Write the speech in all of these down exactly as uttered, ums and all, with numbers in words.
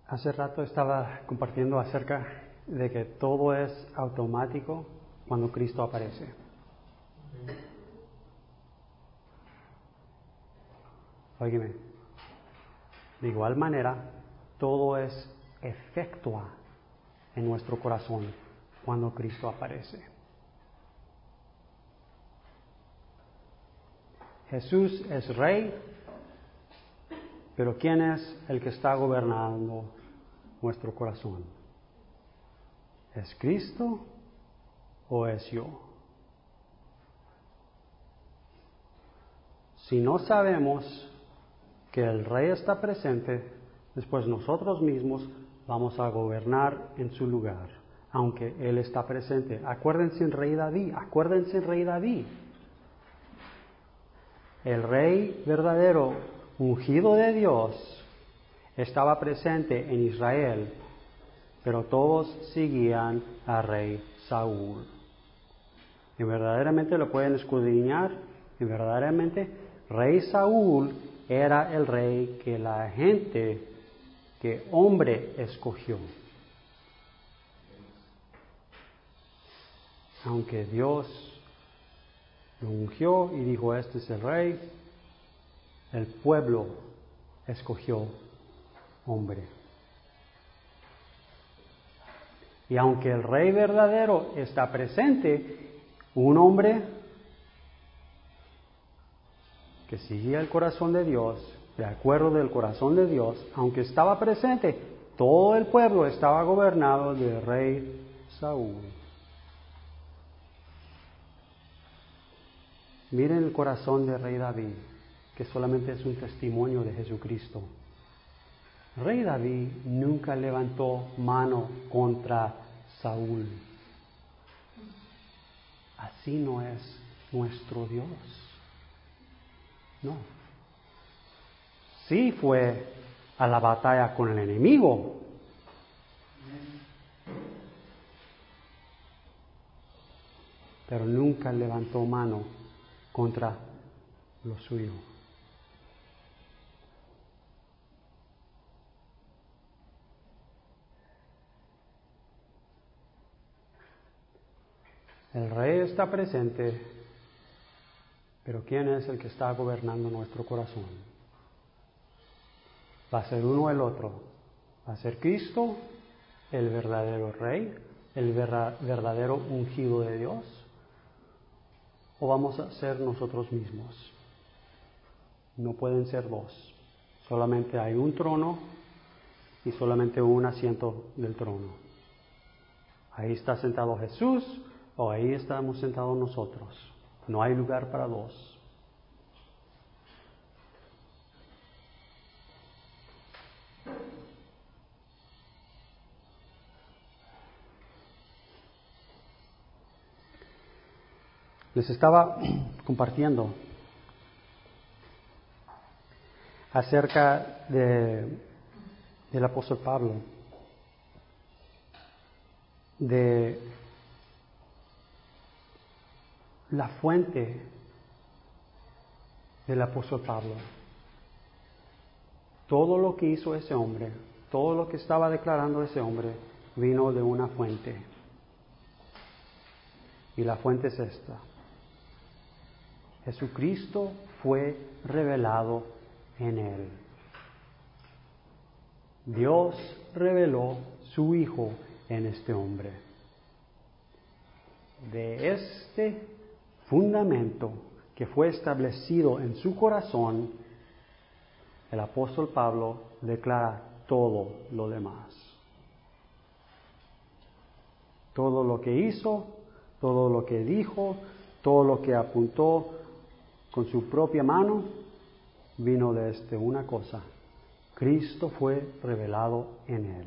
Hace rato estaba compartiendo acerca de que todo es automático cuando Cristo aparece. Óyeme, de igual manera, todo es efectua en nuestro corazón cuando Cristo aparece. Jesús es Rey, pero ¿quién es el que está gobernando nuestro corazón? ¿Es Cristo o es yo? Si no sabemos que el Rey está presente, después nosotros mismos vamos a gobernar en su lugar, aunque Él está presente. Acuérdense en Rey David, acuérdense en Rey David. El Rey verdadero, ungido de Dios, estaba presente en Israel, pero todos seguían al rey Saúl. Y verdaderamente lo pueden escudriñar, y verdaderamente rey Saúl era el rey que la gente, que hombre escogió. Aunque Dios lo ungió y dijo, este es el rey, el pueblo escogió hombre. Y aunque el rey verdadero está presente, un hombre que seguía el corazón de Dios, de acuerdo del corazón de Dios, aunque estaba presente, todo el pueblo estaba gobernado del rey Saúl. Miren el corazón del rey David, que solamente es un testimonio de Jesucristo. Rey David nunca levantó mano contra Saúl. Así no es nuestro Dios. No. Sí fue a la batalla con el enemigo. Pero nunca levantó mano contra lo suyo. El rey está presente, pero ¿quién es el que está gobernando nuestro corazón? ¿Va a ser uno o el otro? ¿Va a ser Cristo, el verdadero rey, el verdadero ungido de Dios? ¿O vamos a ser nosotros mismos? No pueden ser dos. Solamente hay un trono y solamente un asiento del trono. Ahí está sentado Jesús o ahí estamos sentados nosotros. No hay lugar para dos. Les estaba compartiendo acerca de, del apóstol Pablo, de la fuente del apóstol Pablo. Todo lo que hizo ese hombre, todo lo que estaba declarando ese hombre, vino de una fuente. Y la fuente es esta. Jesucristo fue revelado en él. Dios reveló su Hijo en este hombre. De este fundamento que fue establecido en su corazón, el apóstol Pablo declara todo lo demás. Todo lo que hizo, todo lo que dijo, todo lo que apuntó con su propia mano, vino de este una cosa: Cristo fue revelado en él.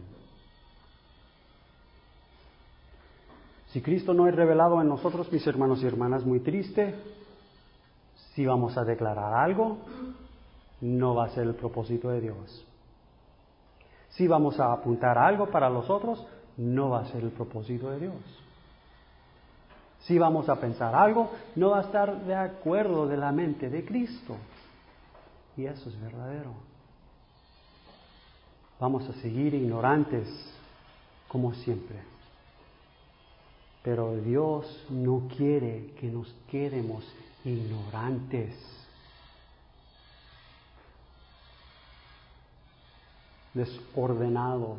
Si Cristo no es revelado en nosotros, mis hermanos y hermanas, muy triste. Si vamos a declarar algo, no va a ser el propósito de Dios. Si vamos a apuntar algo para los otros, no va a ser el propósito de Dios. Si vamos a pensar algo, no va a estar de acuerdo de la mente de Cristo. Y eso es verdadero. vamos a seguir ignorantes como siempre. Pero Dios no quiere que nos quedemos ignorantes. Desordenados.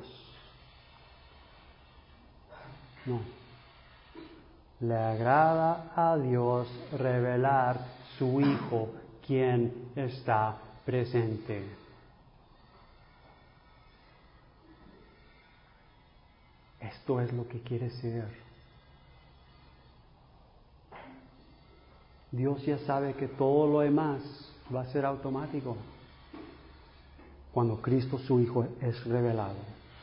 No. Le agrada a Dios revelar su Hijo, quien está presente. Esto es lo que quiere ser. Dios ya sabe que todo lo demás va a ser automático cuando Cristo su Hijo es revelado.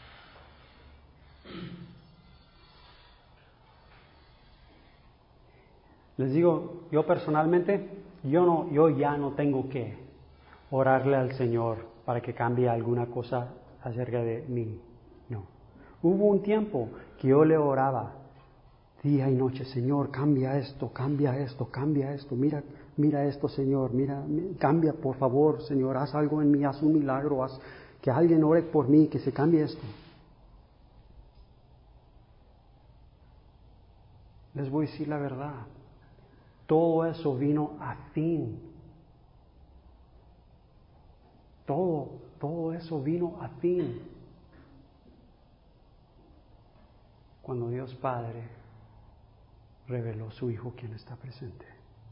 Les digo, yo personalmente, yo no, yo ya no tengo que orarle al Señor para que cambie alguna cosa acerca de mí. No. Hubo un tiempo que yo le oraba día y noche, Señor, cambia esto, cambia esto, cambia esto, mira, mira esto, Señor, mira, cambia, por favor, Señor, haz algo en mí, haz un milagro, haz que alguien ore por mí, que se cambie esto. Les voy a decir la verdad. Todo eso vino a fin. Todo, todo eso vino a fin. Cuando Dios Padre reveló su Hijo quien está presente.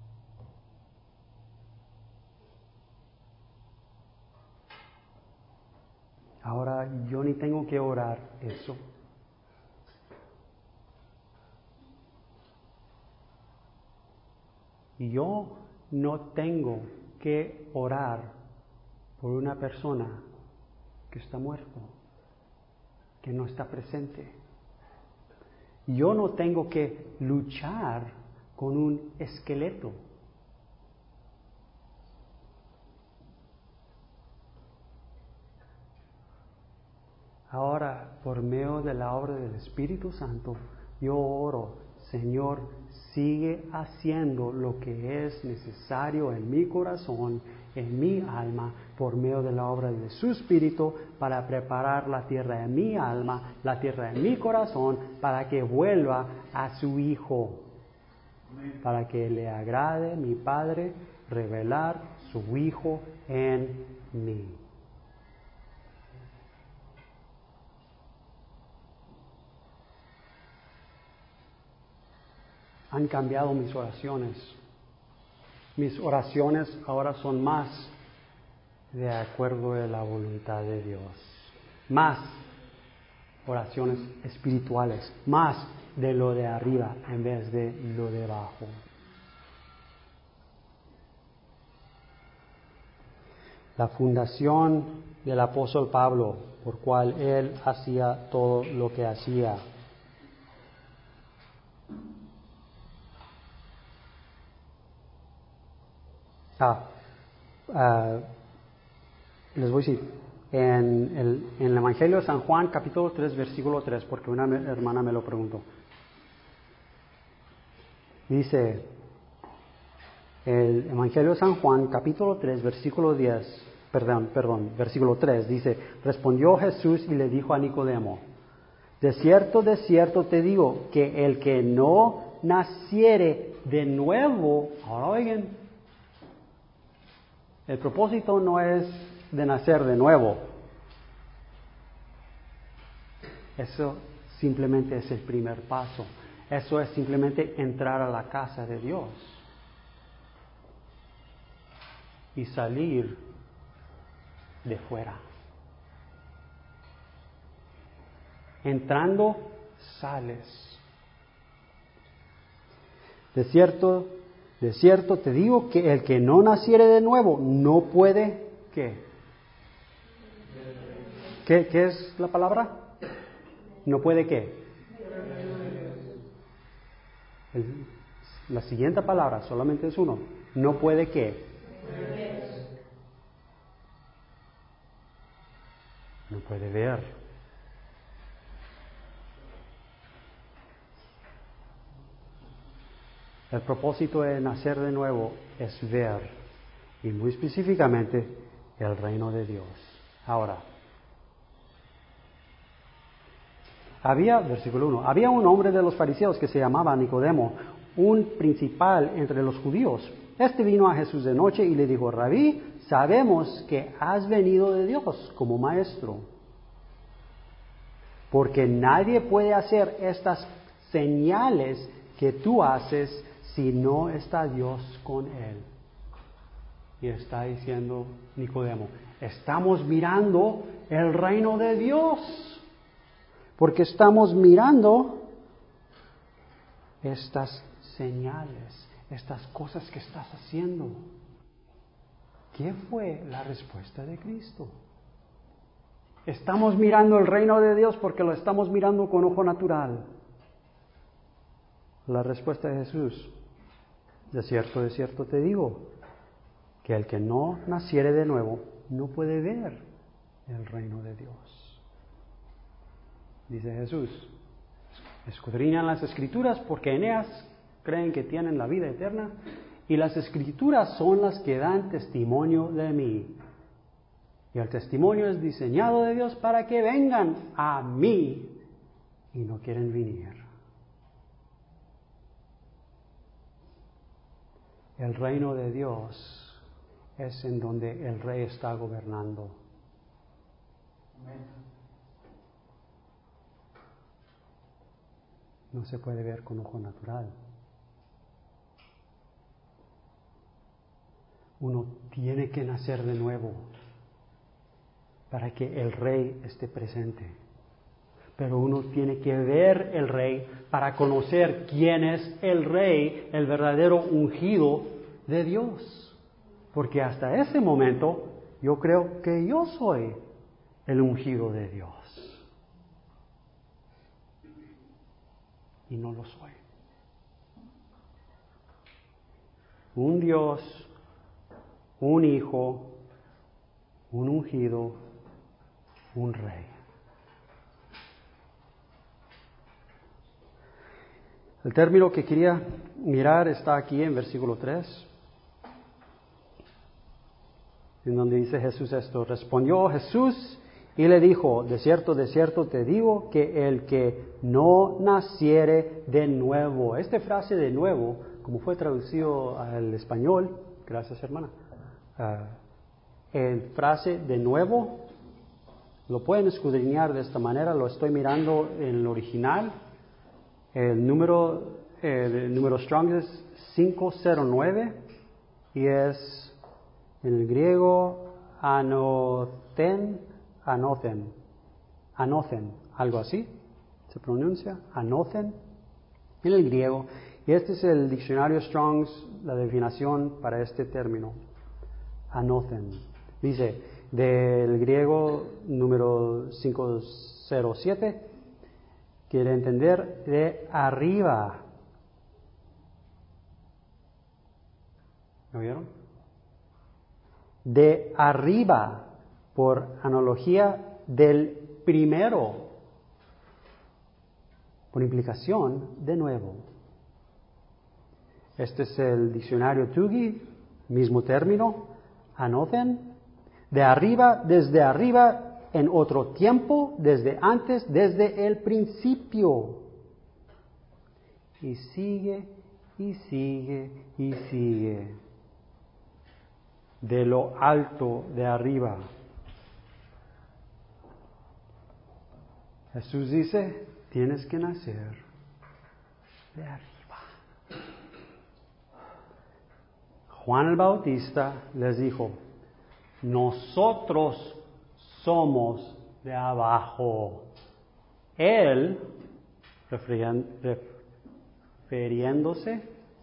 Ahora yo ni tengo que orar eso. Yo no tengo que orar por una persona que está muerto, que no está presente. Yo no tengo que luchar con un esqueleto. Ahora, por medio de la obra del Espíritu Santo, yo oro, Señor, sigue haciendo lo que es necesario en mi corazón, en mi alma, por medio de la obra de su Espíritu, para preparar la tierra de mi alma, la tierra de mi corazón, para que vuelva a su Hijo, para que le agrade mi Padre revelar su Hijo en mí. Han cambiado mis oraciones. Mis oraciones ahora son más de acuerdo a la voluntad de Dios. Más oraciones espirituales. Más de lo de arriba en vez de lo de abajo. La fundación del apóstol Pablo, por cual él hacía todo lo que hacía. Ah, uh, les voy a decir, en el, en el Evangelio de San Juan, capítulo tres, versículo tres, porque una hermana me lo preguntó. Dice, el Evangelio de San Juan, capítulo tres, versículo diez, perdón, perdón, versículo tres, dice, respondió Jesús y le dijo a Nicodemo, de cierto, de cierto te digo, que el que no naciere de nuevo, ahora oigan, el propósito no es de nacer de nuevo. Eso simplemente es el primer paso. Eso es simplemente entrar a la casa de Dios y salir de fuera. Entrando, sales. De cierto, de cierto te digo que el que no naciere de nuevo no puede, ¿qué? ¿Qué, qué es la palabra? No puede, ¿qué? El, la siguiente palabra solamente es uno. No puede, ¿qué? No puede ver. El propósito de nacer de nuevo es ver, y muy específicamente, el reino de Dios. Ahora, Había, versículo uno, había un hombre de los fariseos que se llamaba Nicodemo, un principal entre los judíos. Este vino a Jesús de noche y le dijo, Rabí, sabemos que has venido de Dios como maestro, porque nadie puede hacer estas señales que tú haces si no está Dios con él. Y está diciendo Nicodemo, estamos mirando el reino de Dios, porque estamos mirando estas señales, estas cosas que estás haciendo. ¿Qué fue la respuesta de Cristo? Estamos mirando el reino de Dios porque lo estamos mirando con ojo natural. La respuesta de Jesús, de cierto, de cierto te digo, que el que no naciere de nuevo no puede ver el reino de Dios. Dice Jesús, escudriñan las Escrituras porque en ellas creen que tienen la vida eterna y las Escrituras son las que dan testimonio de mí. Y el testimonio es diseñado de Dios para que vengan a mí y no quieren venir. El reino de Dios es en donde el Rey está gobernando. No se puede ver con ojo natural. Uno tiene que nacer de nuevo para que el Rey esté presente. Pero uno tiene que ver el Rey para conocer quién es el Rey, el verdadero ungido de Dios. Porque hasta ese momento yo creo que yo soy el ungido de Dios. Y no lo soy. Un Dios, un Hijo, un ungido, un Rey. El término que quería mirar está aquí en versículo tres, en donde dice Jesús esto. Respondió Jesús y le dijo, de cierto, de cierto te digo que el que no naciere de nuevo. Esta frase de nuevo, como fue traducido al español, gracias hermana, uh, el frase de nuevo, lo pueden escudriñar de esta manera, lo estoy mirando en el original. El número, eh, el número Strong es cinco cero nueve y es en el griego anothen, anothen, anothen, algo así se pronuncia, anothen en el griego. Y este es el diccionario Strong's, la definición para este término, anothen. Dice, del griego número cinco cero siete, quiere entender de arriba. ¿Lo vieron? De arriba, por analogía del primero, por implicación de nuevo. Este es el diccionario Tugi, mismo término, anothen, de arriba, desde arriba, en otro tiempo, desde antes, desde el principio. Y sigue, y sigue, y sigue. De lo alto, de arriba. Jesús dice, tienes que nacer de arriba. Juan el Bautista les dijo, nosotros somos de abajo. Él, refiriéndose,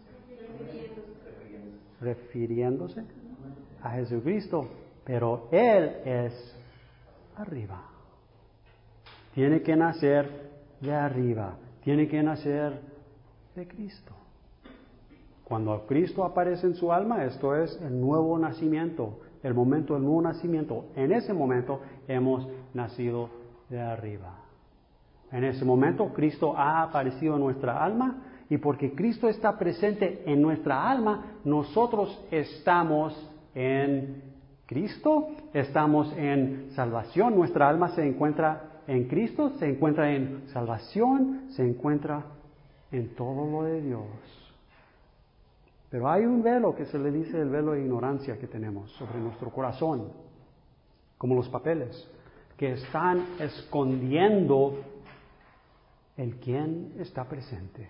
refiriéndose a Jesucristo, pero Él es arriba. Tiene que nacer de arriba, tiene que nacer de Cristo. Cuando Cristo aparece en su alma, esto es el nuevo nacimiento, el momento del nuevo nacimiento. En ese momento hemos nacido de arriba. En ese momento Cristo ha aparecido en nuestra alma y porque Cristo está presente en nuestra alma, nosotros estamos en Cristo, estamos en salvación, nuestra alma se encuentra en Cristo, se encuentra en salvación, se encuentra en todo lo de Dios. Pero hay un velo que se le dice el velo de ignorancia que tenemos sobre nuestro corazón, como los papeles, que están escondiendo el quién está presente.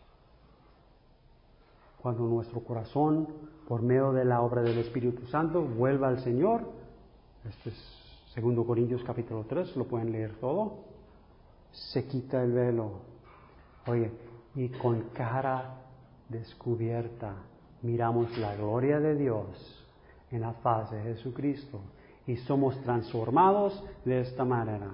Cuando nuestro corazón, por medio de la obra del Espíritu Santo, vuelva al Señor, este es segundo Corintios capítulo tres, lo pueden leer todo, se quita el velo. Oye, y con cara descubierta miramos la gloria de Dios en la faz de Jesucristo y somos transformados de esta manera.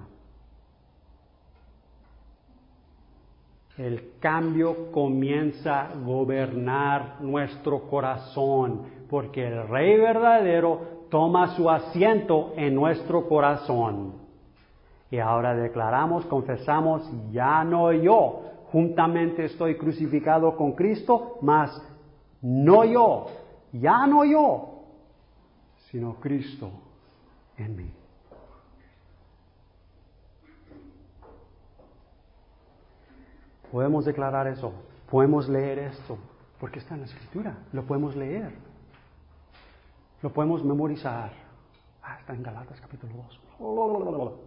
El cambio comienza a gobernar nuestro corazón, porque el Rey verdadero toma su asiento en nuestro corazón. Y ahora declaramos, confesamos, ya no yo, juntamente estoy crucificado con Cristo, mas no yo, ya no yo, sino Cristo en mí. Podemos declarar eso, podemos leer esto, porque está en la Escritura, lo podemos leer, lo podemos memorizar. Ah, está en Galatas capítulo dos.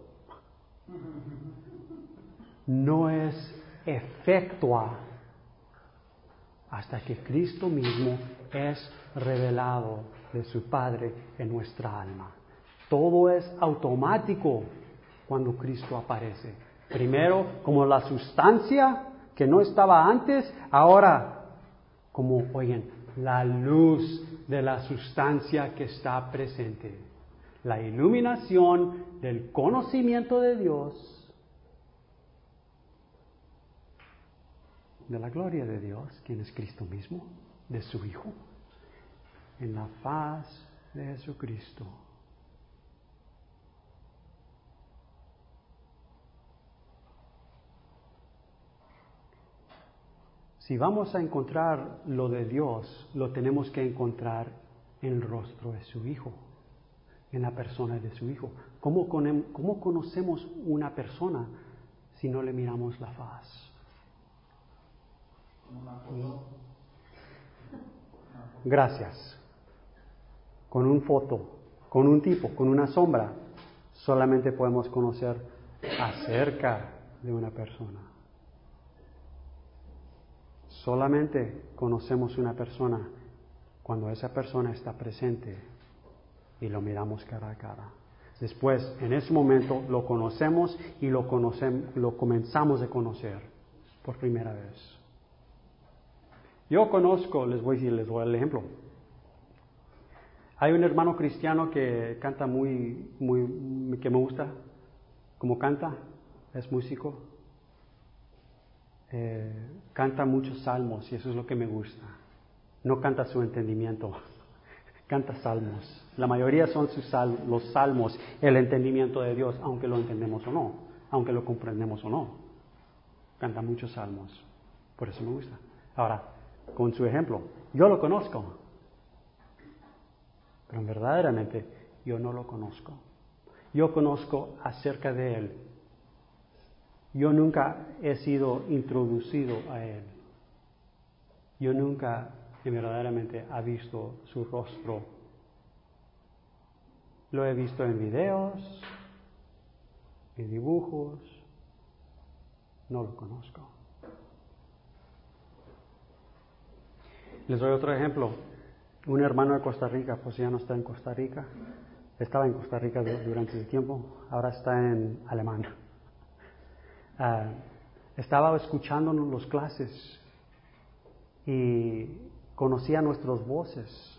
No es efectua hasta que Cristo mismo es revelado de su Padre en nuestra alma. Todo es automático cuando Cristo aparece. Primero como la sustancia que no estaba antes, ahora como, oigan, la luz de la sustancia que está presente. La iluminación del conocimiento de Dios, de la gloria de Dios, quien es Cristo mismo, de su Hijo, en la faz de Jesucristo. Si vamos a encontrar lo de Dios, lo tenemos que encontrar en el rostro de su Hijo, en la persona de su Hijo. ¿Cómo, cómo conocemos una persona si no le miramos la faz? Gracias. Con una foto, con un tipo, con una sombra, solamente podemos conocer acerca de una persona. Solamente conocemos una persona cuando esa persona está presente y lo miramos cara a cara. Después, en ese momento, lo conocemos y lo, conocemos, lo comenzamos a conocer por primera vez. Yo conozco, les voy a decir, les voy a dar el ejemplo. Hay un hermano cristiano que canta muy, muy, que me gusta, como canta, es músico. Eh, canta muchos salmos y eso es lo que me gusta. No canta su entendimiento, canta salmos. La mayoría son sus sal, los salmos, el entendimiento de Dios, aunque lo entendemos o no, aunque lo comprendemos o no. Canta muchos salmos, por eso me gusta. Ahora, con su ejemplo, yo lo conozco, pero verdaderamente yo no lo conozco. Yo conozco acerca de Él. Yo nunca he sido introducido a Él. Yo nunca verdaderamente he visto su rostro. Lo he visto en videos, en dibujos. No lo conozco. Les doy otro ejemplo. Un hermano de Costa Rica, pues ya no está en Costa Rica. Estaba en Costa Rica durante ese tiempo, ahora está en Alemania. Uh, estaba escuchándonos las clases y conocía nuestras voces.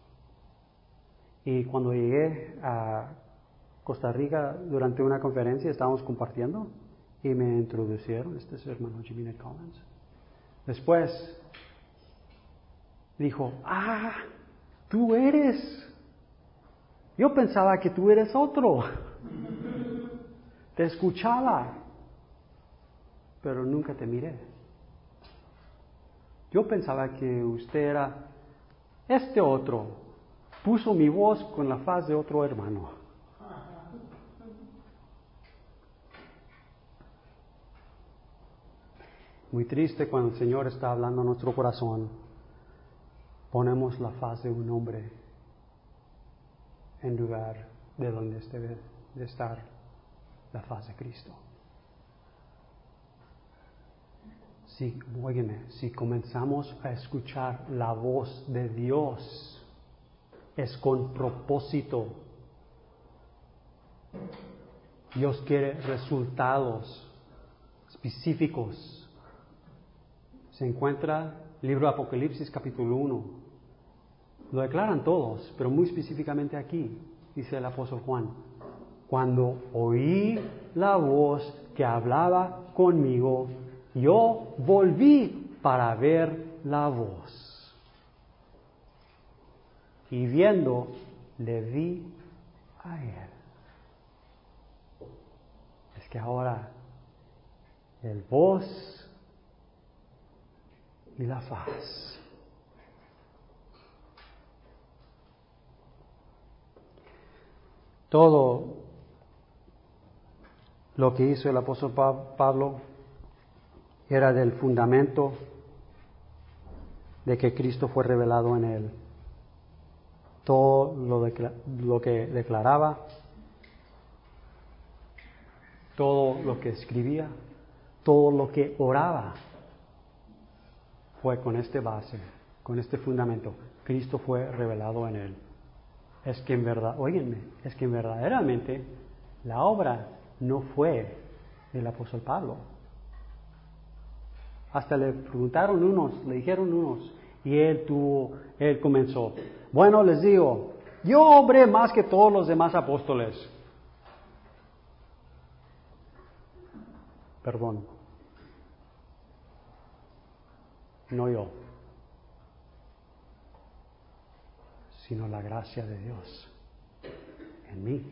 Y cuando llegué a Costa Rica durante una conferencia, estábamos compartiendo y me introducieron. Este es el hermano Jimmy Collins. Después dijo, ah, tú eres. Yo pensaba que tú eres otro. Te escuchaba, pero nunca te miré. Yo pensaba que usted era este otro. Puso mi voz con la faz de otro hermano. Muy triste cuando el Señor está hablando a nuestro corazón. Ponemos la faz de un hombre en lugar de donde debe de estar la faz de Cristo. Si, óyeme, si comenzamos a escuchar la voz de Dios, es con propósito. Dios quiere resultados específicos. Se encuentra el libro de Apocalipsis capítulo uno. Lo declaran todos, pero muy específicamente aquí, dice el apóstol Juan. Cuando oí la voz que hablaba conmigo, yo volví para ver la voz. Y viendo, le vi a él. Es que ahora el voz y la faz. Todo lo que hizo el apóstol Pablo era del fundamento de que Cristo fue revelado en él. Todo lo, decla- lo que declaraba, todo lo que escribía, todo lo que oraba, fue con este base, con este fundamento. Cristo fue revelado en él. Es que en verdad, óiganme, es que verdaderamente la obra no fue del apóstol Pablo. Hasta le preguntaron unos, le dijeron unos, y él tuvo, él comenzó. Bueno, les digo, yo obré más que todos los demás apóstoles. Perdón. No yo, sino la gracia de Dios en mí.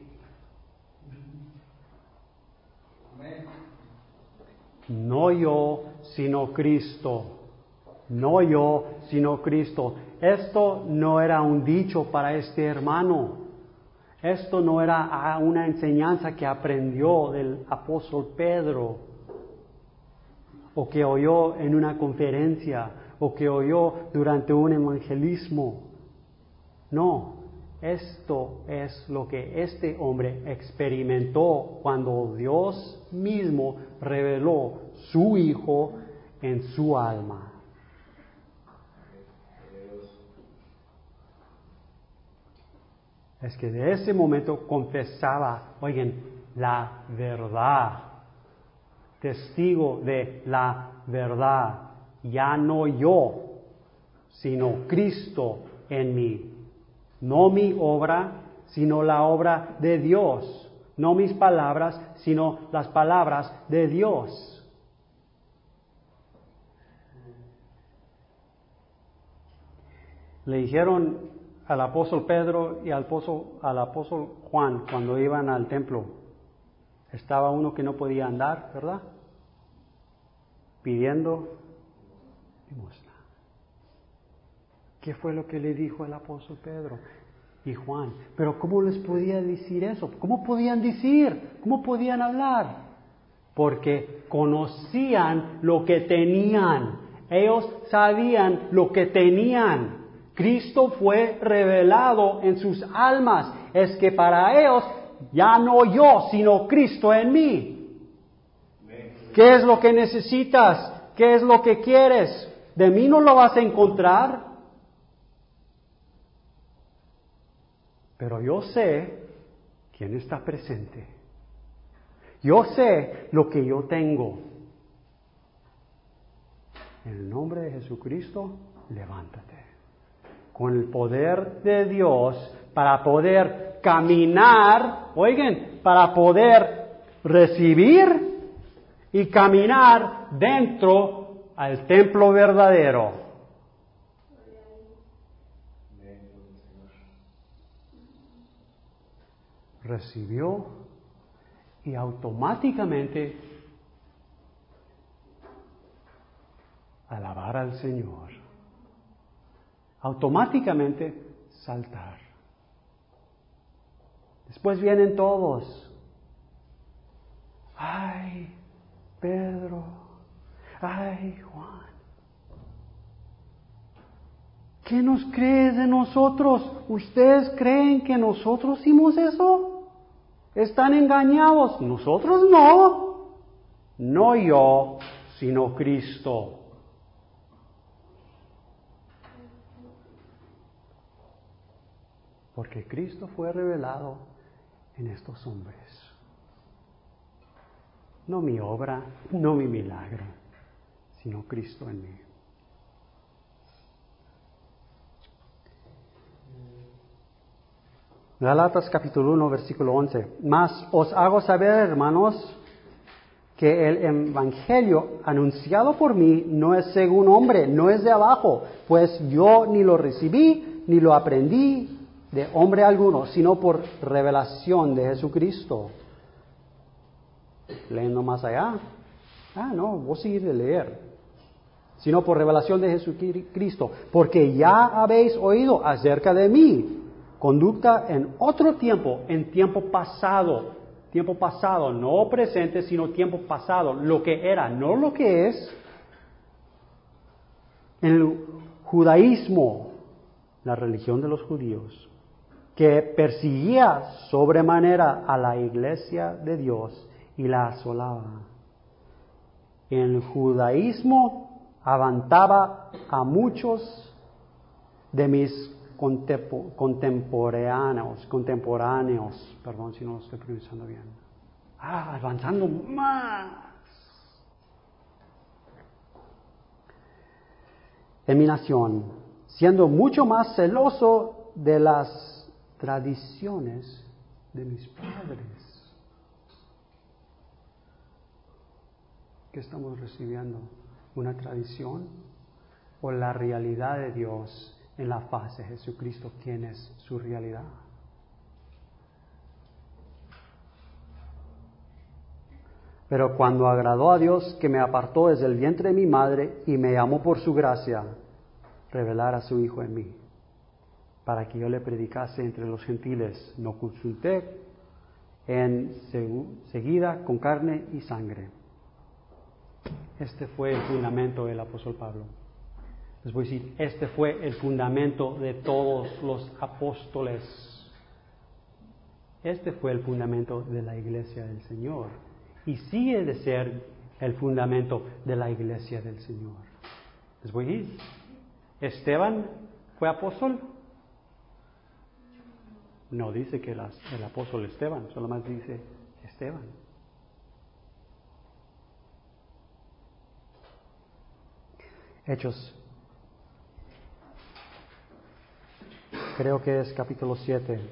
No yo, sino Cristo. No yo, sino Cristo. Esto no era un dicho para este hermano. Esto no era una enseñanza que aprendió del apóstol Pedro, o que oyó en una conferencia, o que oyó durante un evangelismo. No, esto es lo que este hombre experimentó cuando Dios mismo reveló su Hijo en su alma. Es que de ese momento confesaba, oigan, la verdad, testigo de la verdad, ya no yo, sino Cristo en mí. No mi obra, sino la obra de Dios. No mis palabras, sino las palabras de Dios. Le dijeron al apóstol Pedro y al apóstol, al apóstol Juan cuando iban al templo. Estaba uno que no podía andar, ¿verdad? Pidiendo limosna. ¿Qué fue lo que le dijo el apóstol Pedro y Juan? Pero ¿cómo les podía decir eso? ¿Cómo podían decir? ¿Cómo podían hablar? Porque conocían lo que tenían. Ellos sabían lo que tenían. Cristo fue revelado en sus almas. Es que para ellos ya no yo, sino Cristo en mí. ¿Qué es lo que necesitas? ¿Qué es lo que quieres? De mí no lo vas a encontrar. Pero yo sé quién está presente. Yo sé lo que yo tengo. En el nombre de Jesucristo, levántate. Con el poder de Dios para poder caminar, oigan, para poder recibir y caminar dentro al templo verdadero. Recibió y automáticamente alabar al Señor. Automáticamente saltar. Después vienen todos. Ay, Pedro. Ay, Juan, ¿qué nos crees de nosotros? ¿Ustedes creen que nosotros hicimos eso? Están engañados. Nosotros no. No yo, sino Cristo. Porque Cristo fue revelado en estos hombres. No mi obra, no mi milagro, sino Cristo en mí. Gálatas capítulo uno, versículo once. Mas os hago saber, hermanos, que el evangelio anunciado por mí no es según hombre, no es de abajo, pues yo ni lo recibí, ni lo aprendí de hombre alguno, sino por revelación de Jesucristo. Leyendo más allá. Ah, no, voy a seguir de leer. Sino por revelación de Jesucristo, porque ya habéis oído acerca de mí, conducta en otro tiempo, en tiempo pasado, tiempo pasado, no presente, sino tiempo pasado, lo que era, no lo que es, en el judaísmo, la religión de los judíos, que perseguía sobremanera a la iglesia de Dios y la asolaba. En el judaísmo avanzaba a muchos de mis contemporáneos, contemporáneos, perdón si no lo estoy pronunciando bien. Ah, avanzando más. En mi nación, siendo mucho más celoso de las tradiciones de mis padres. ¿Qué estamos recibiendo? ¿Una tradición o la realidad de Dios en la faz de Jesucristo? ¿Quién es su realidad? Pero cuando agradó a Dios que me apartó desde el vientre de mi madre y me llamó por su gracia, revelar a su Hijo en mí, para que yo le predicase entre los gentiles, no consulté en seguida con carne y sangre. Este fue el fundamento del apóstol Pablo. Les voy a decir, este fue el fundamento de todos los apóstoles. Este fue el fundamento de la iglesia del Señor. Y sigue de ser el fundamento de la iglesia del Señor. Les voy a decir, ¿Esteban fue apóstol? No dice que el, el apóstol Esteban, solamente dice Esteban. Hechos. Creo que es capítulo siete.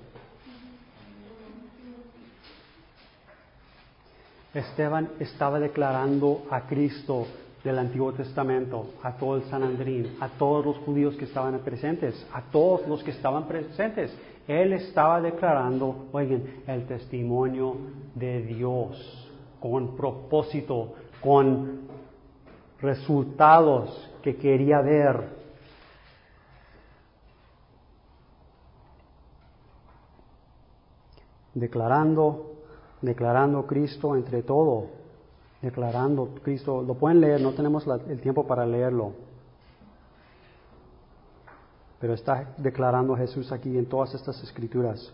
Esteban estaba declarando a Cristo del Antiguo Testamento, a todo el Sanedrín, a todos los judíos que estaban presentes, a todos los que estaban presentes. Él estaba declarando, oigan, el testimonio de Dios, con propósito, con resultados que quería ver. Declarando, declarando Cristo entre todo, declarando Cristo. Lo pueden leer, no tenemos la, el tiempo para leerlo. Pero está declarando a Jesús aquí en todas estas escrituras.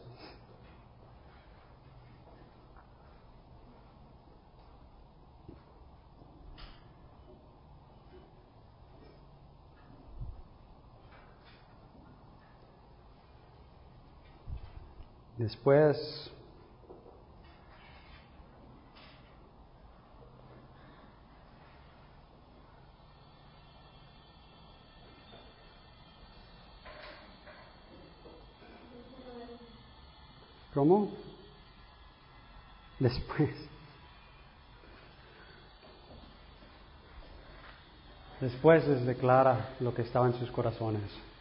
Después, ¿cómo? Después. Después les declara lo que estaba en sus corazones.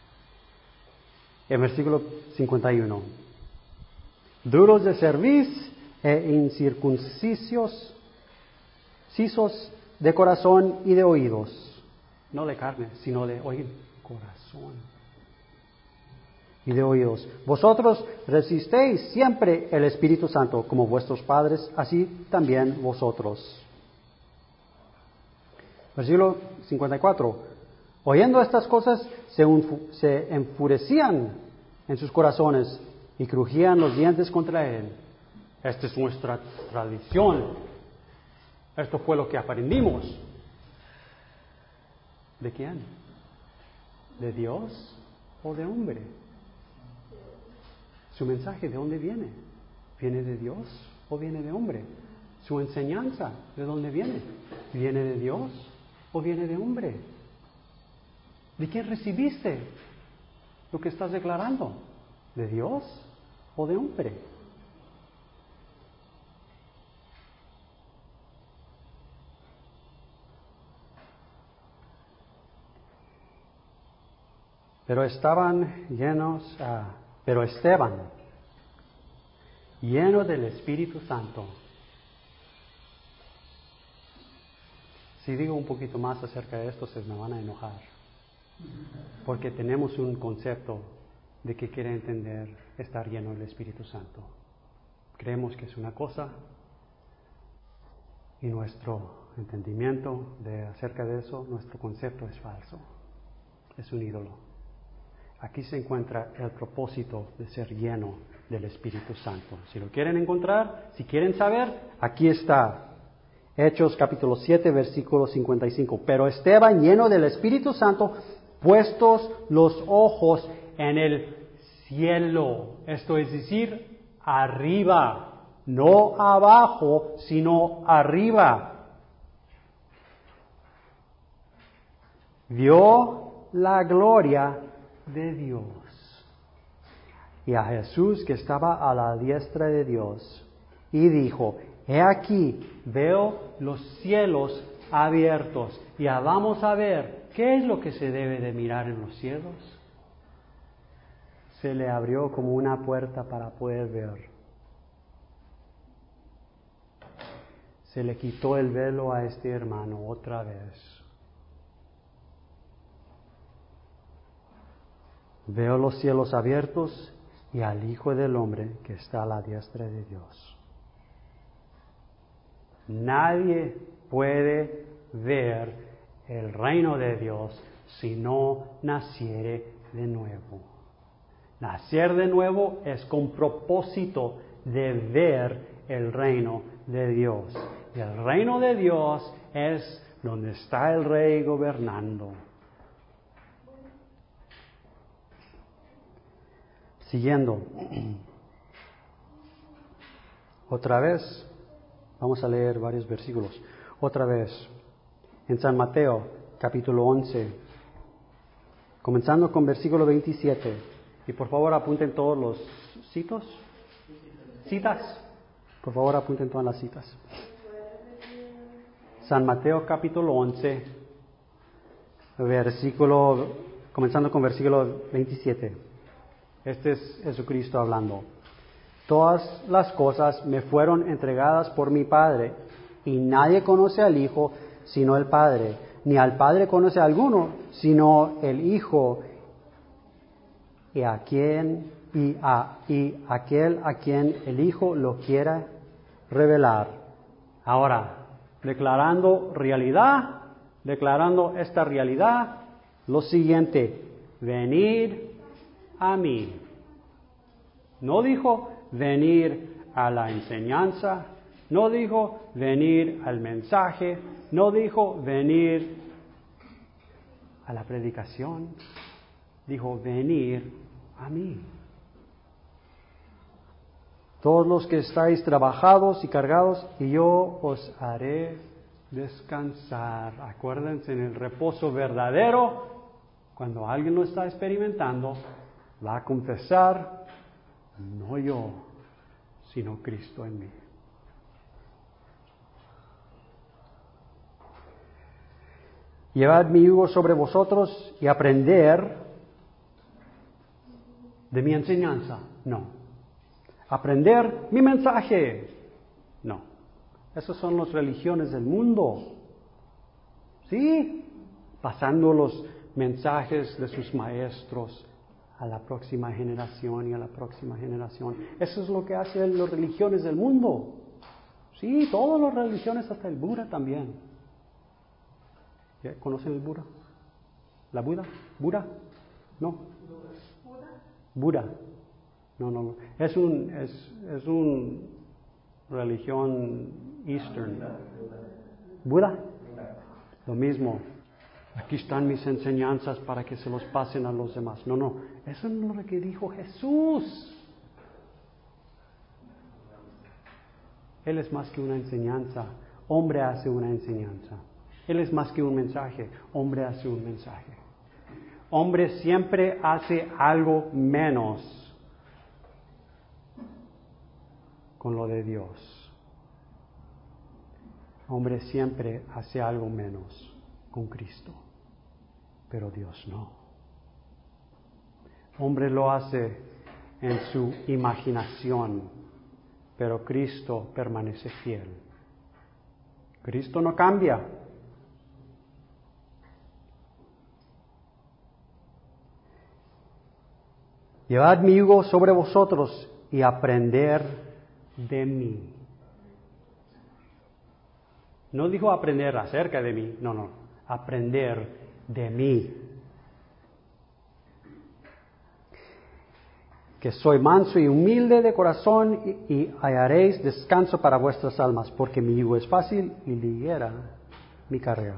En versículo cincuenta y uno. Duros de cerviz e incircuncisos, cisos de corazón y de oídos. No de carne, sino de oído, corazón y de oídos. Vosotros resistéis siempre el Espíritu Santo, como vuestros padres, así también vosotros. Versículo cincuenta y cuatro. Oyendo estas cosas, se, unfu- se enfurecían en sus corazones y crujían los dientes contra él. Esta es nuestra tradición. Esto fue lo que aprendimos. ¿De quién? ¿De Dios o de hombre? ¿Su mensaje de dónde viene? ¿Viene de Dios o viene de hombre? ¿Su enseñanza de dónde viene? ¿Viene de Dios o viene de hombre? ¿De quién recibiste lo que estás declarando? ¿De Dios o de hombre? Pero estaban llenos, ah, pero Esteban, lleno del Espíritu Santo. Si digo un poquito más acerca de esto, se me van a enojar. Porque tenemos un concepto de que quiere entender estar lleno del Espíritu Santo. Creemos que es una cosa y nuestro entendimiento de acerca de eso, nuestro concepto es falso. Es un ídolo. Aquí se encuentra el propósito de ser lleno del Espíritu Santo. Si lo quieren encontrar, si quieren saber, aquí está. Hechos capítulo siete, versículo cincuenta y cinco. Pero Esteban, lleno del Espíritu Santo, puestos los ojos en el cielo. Esto es decir, arriba. No abajo, sino arriba. Vio la gloria de Dios y a Jesús que estaba a la diestra de Dios, y dijo: he aquí, veo los cielos abiertos. Ya vamos a ver qué es lo que se debe de mirar en los cielos. Se le abrió como una puerta para poder ver. Se le quitó el velo a este hermano otra vez. Veo los cielos abiertos y al Hijo del Hombre que está a la diestra de Dios. Nadie puede ver el reino de Dios si no naciere de nuevo. Nacer de nuevo es con propósito de ver el reino de Dios. Y el reino de Dios es donde está el Rey gobernando. Siguiendo, otra vez, vamos a leer varios versículos. Otra vez, en San Mateo, capítulo once, comenzando con versículo veintisiete. Y por favor apunten todos los citos, citas. Por favor apunten todas las citas. San Mateo, capítulo once, versículo, comenzando con versículo veintisiete. Este es Jesucristo hablando. Todas las cosas me fueron entregadas por mi Padre, y nadie conoce al Hijo sino el Padre, ni al Padre conoce a alguno sino el Hijo, y a quien y a y aquel a quien el Hijo lo quiera revelar. Ahora, declarando realidad, declarando esta realidad, lo siguiente: venid a mí. No dijo venir a la enseñanza, no dijo venir al mensaje, no dijo venir a la predicación, dijo venir a mí. Todos los que estáis trabajados y cargados, y yo os haré descansar. Acuérdense, en el reposo verdadero, cuando alguien lo está experimentando, va a confesar: no yo, sino Cristo en mí. Llevad mi yugo sobre vosotros y aprender de mi enseñanza. No. Aprender mi mensaje. No. Esas son las religiones del mundo. Sí, pasando los mensajes de sus maestros a la próxima generación y a la próxima generación. Eso es lo que hacen las religiones del mundo. Sí, todas las religiones, hasta el Buda también. ¿Conocen el Buda? ¿La Buda? ¿Buda? No. Buda. No, no, no. Es un, es, es un religión eastern. ¿Buda? Lo mismo. Aquí están mis enseñanzas para que se los pasen a los demás. No, no. Eso no es lo que dijo Jesús. Él es más que una enseñanza. Hombre hace una enseñanza. Él es más que un mensaje. Hombre hace un mensaje. Hombre siempre hace algo menos con lo de Dios. Hombre siempre hace algo menos con Cristo, pero Dios no. Hombre lo hace en su imaginación, pero Cristo permanece fiel. Cristo no cambia. Llevad mi yugo sobre vosotros y aprender de mí. No dijo aprender acerca de mí, no, no, aprender de mí. Que soy manso y humilde de corazón y, y hallaréis descanso para vuestras almas, porque mi yugo es fácil y ligera mi carga.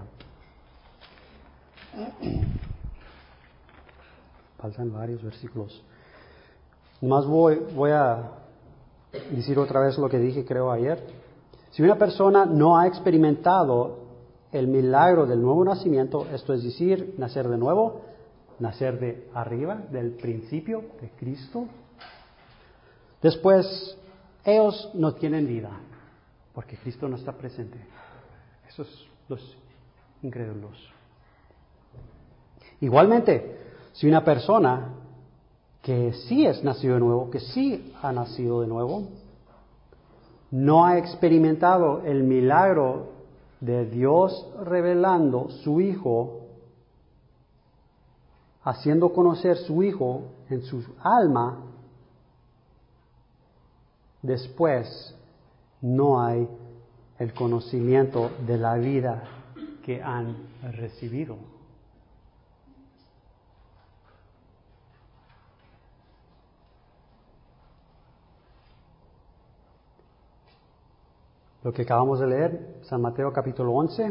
Faltan varios versículos. Más voy, voy a decir otra vez lo que dije creo ayer. Si una persona no ha experimentado el milagro del nuevo nacimiento, esto es decir, nacer de nuevo, nacer de arriba, del principio de Cristo, después ellos no tienen vida, porque Cristo no está presente. Esos los incrédulos. Igualmente, si una persona que sí es nacido de nuevo, que sí ha nacido de nuevo, no ha experimentado el milagro de Dios revelando su Hijo, haciendo conocer su Hijo en su alma, después no hay el conocimiento de la vida que han recibido. Lo que acabamos de leer, San Mateo capítulo once.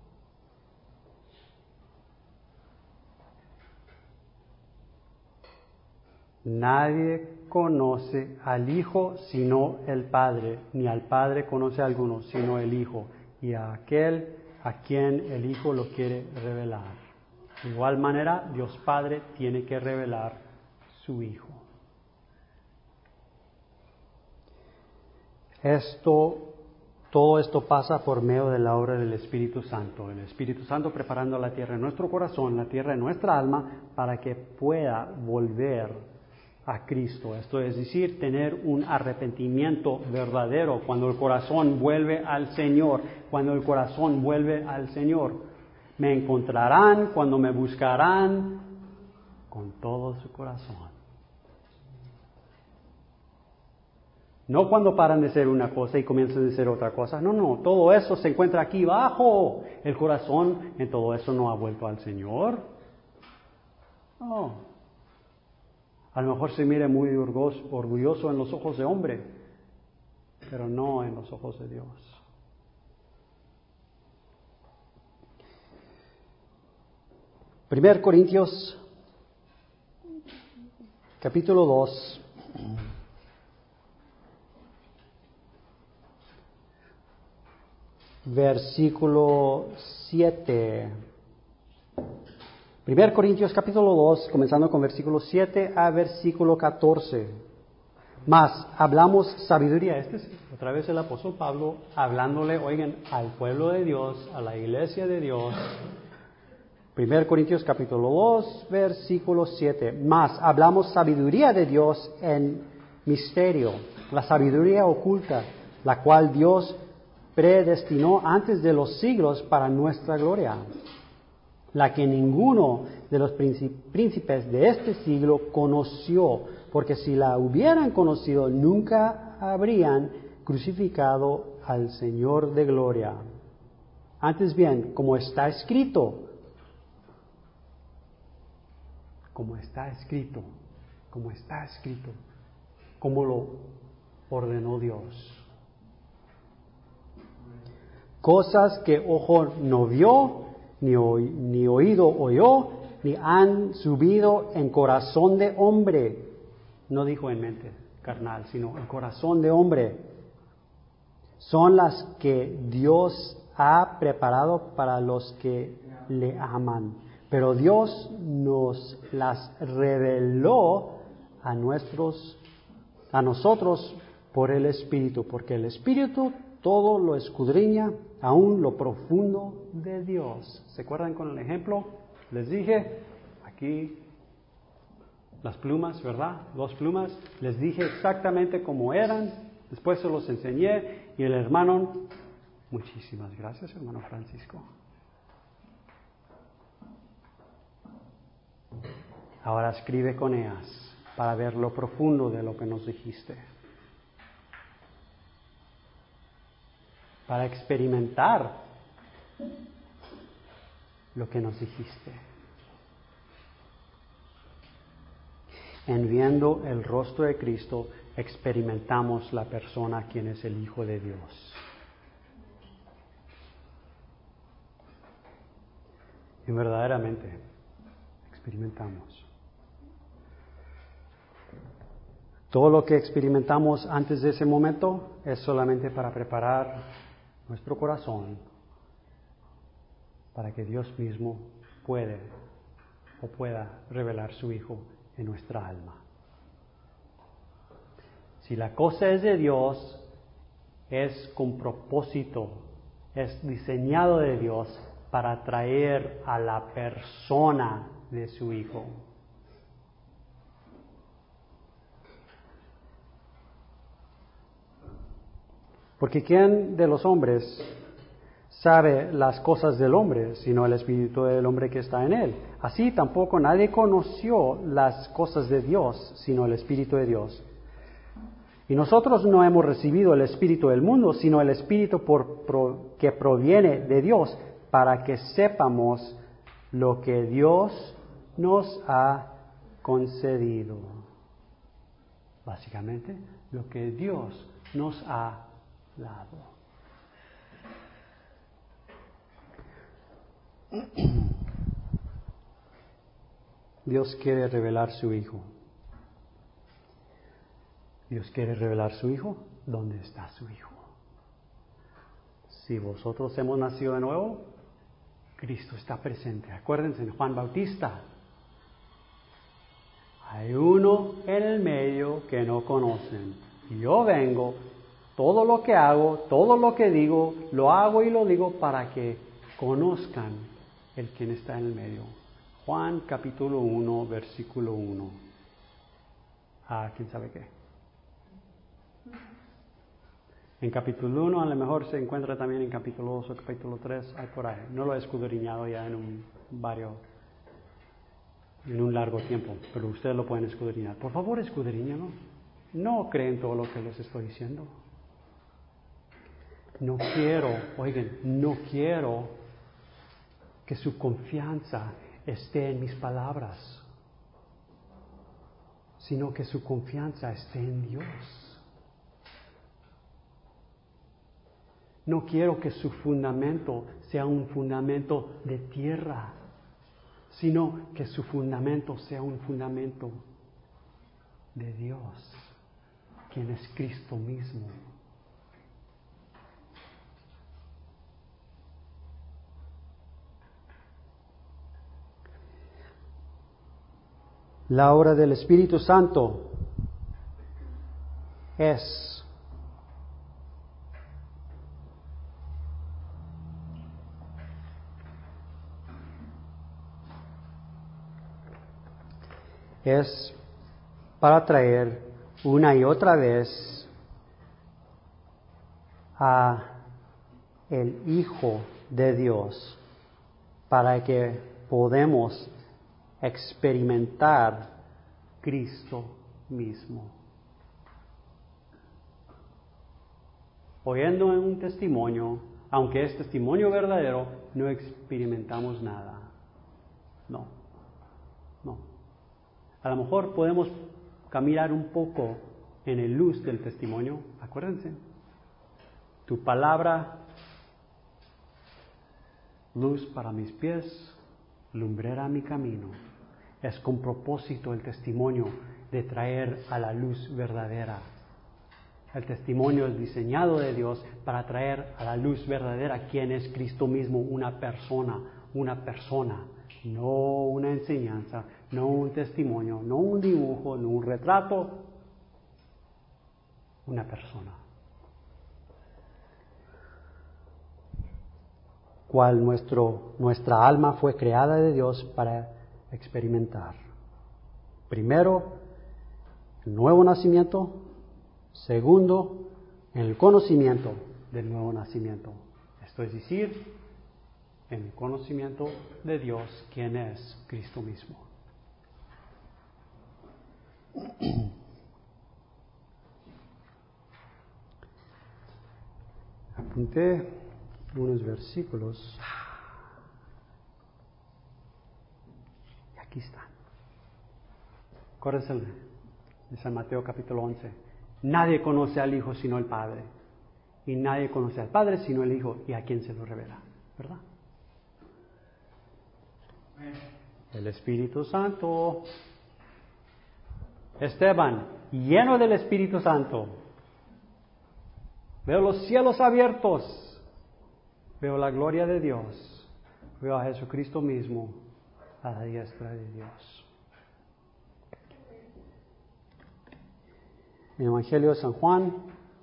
Nadie conoce al Hijo sino el Padre, ni al Padre conoce a alguno sino el Hijo, y a aquel a quien el Hijo lo quiere revelar. De igual manera, Dios Padre tiene que revelar su Hijo. Esto Todo esto pasa por medio de la obra del Espíritu Santo. El Espíritu Santo preparando la tierra en nuestro corazón, la tierra en nuestra alma, para que pueda volver a Cristo. Esto es decir, tener un arrepentimiento verdadero cuando el corazón vuelve al Señor. Cuando el corazón vuelve al Señor. Me encontrarán cuando me buscarán con todo su corazón. No cuando paran de ser una cosa y comienzan a ser otra cosa. No, no, todo eso se encuentra aquí abajo. El corazón en todo eso no ha vuelto al Señor. No. A lo mejor se mire muy orgulloso en los ojos de hombre, pero no en los ojos de Dios. Primero Corintios, capítulo dos. Versículo siete. Primero Corintios capítulo dos, comenzando con versículo siete a versículo catorce. Más, hablamos sabiduría. Este es otra vez el apóstol Pablo hablándole, oigan, al pueblo de Dios, a la iglesia de Dios. Primero Corintios capítulo dos, versículo siete. Más, hablamos sabiduría de Dios en misterio, la sabiduría oculta, la cual Dios predestinó antes de los siglos para nuestra gloria, la que ninguno de los príncipes de este siglo conoció, porque si la hubieran conocido, nunca habrían crucificado al Señor de gloria. Antes bien, como está escrito, como está escrito, como está escrito, como lo ordenó Dios. Cosas que ojo no vio, ni, oí, ni oído oyó, ni han subido en corazón de hombre. No dijo en mente carnal, sino en corazón de hombre. Son las que Dios ha preparado para los que le aman. Pero Dios nos las reveló a nuestros, a nosotros por el Espíritu, porque el Espíritu todo lo escudriña, aún lo profundo de Dios. ¿Se acuerdan con el ejemplo? Les dije, aquí las plumas, ¿verdad? Dos plumas, les dije exactamente cómo eran, después se los enseñé y el hermano, muchísimas gracias, hermano Francisco. Ahora escribe con ellas para ver lo profundo de lo que nos dijiste. Para experimentar lo que nos dijiste. En viendo el rostro de Cristo, experimentamos la persona quien es el Hijo de Dios. Y verdaderamente experimentamos. Todo lo que experimentamos antes de ese momento es solamente para preparar nuestro corazón para que Dios mismo puede o pueda revelar su Hijo en nuestra alma. Si la cosa es de Dios, es con propósito, es diseñado de Dios para atraer a la persona de su Hijo. Porque ¿quién de los hombres sabe las cosas del hombre, sino el espíritu del hombre que está en él? Así tampoco nadie conoció las cosas de Dios, sino el Espíritu de Dios. Y nosotros no hemos recibido el espíritu del mundo, sino el espíritu por, pro, que proviene de Dios, para que sepamos lo que Dios nos ha concedido. Básicamente, lo que Dios nos ha dado. Dios quiere revelar su Hijo. Dios quiere revelar su Hijo. ¿Dónde está su Hijo? Si vosotros hemos nacido de nuevo, Cristo está presente. Acuérdense en Juan Bautista. Hay uno en el medio que no conocen. Y yo vengo, todo lo que hago, todo lo que digo, lo hago y lo digo para que conozcan el quien está en el medio. Juan capítulo uno, versículo uno. Ah, ¿quién sabe qué? En capítulo uno a lo mejor se encuentra también en capítulo dos o capítulo tres, hay por ahí. No lo he escudriñado ya en un varios, en un largo tiempo, pero ustedes lo pueden escudriñar. Por favor, escudriñenlo. No creen todo lo que les estoy diciendo. No quiero, oigan, no quiero que su confianza esté en mis palabras, sino que su confianza esté en Dios. No quiero que su fundamento sea un fundamento de tierra, sino que su fundamento sea un fundamento de Dios, quien es Cristo mismo. La obra del Espíritu Santo es es para traer una y otra vez a el Hijo de Dios para que podamos experimentar Cristo mismo. Oyendo un testimonio, aunque es testimonio verdadero, no experimentamos nada. No, no. A lo mejor podemos caminar un poco en el luz del testimonio. Acuérdense, tu palabra, luz para mis pies, lumbrera mi camino. Es con propósito el testimonio de traer a la luz verdadera. El testimonio es diseñado de Dios para traer a la luz verdadera quién es Cristo mismo, una persona, una persona, no una enseñanza, no un testimonio, no un dibujo, no un retrato, una persona. Cual nuestro, nuestra alma fue creada de Dios para experimentar. Primero, el nuevo nacimiento. Segundo, en el conocimiento del nuevo nacimiento. Esto es decir, en el conocimiento de Dios, quien es Cristo mismo. Apunté unos versículos. Y aquí están. Acuérdense de San Mateo capítulo once. Nadie conoce al Hijo sino el Padre. Y nadie conoce al Padre sino el Hijo. ¿Y a quién se lo revela? ¿Verdad? El Espíritu Santo. Esteban, lleno del Espíritu Santo. Veo los cielos abiertos. Veo la gloria de Dios. Veo a Jesucristo mismo a la diestra de Dios. El Evangelio de San Juan,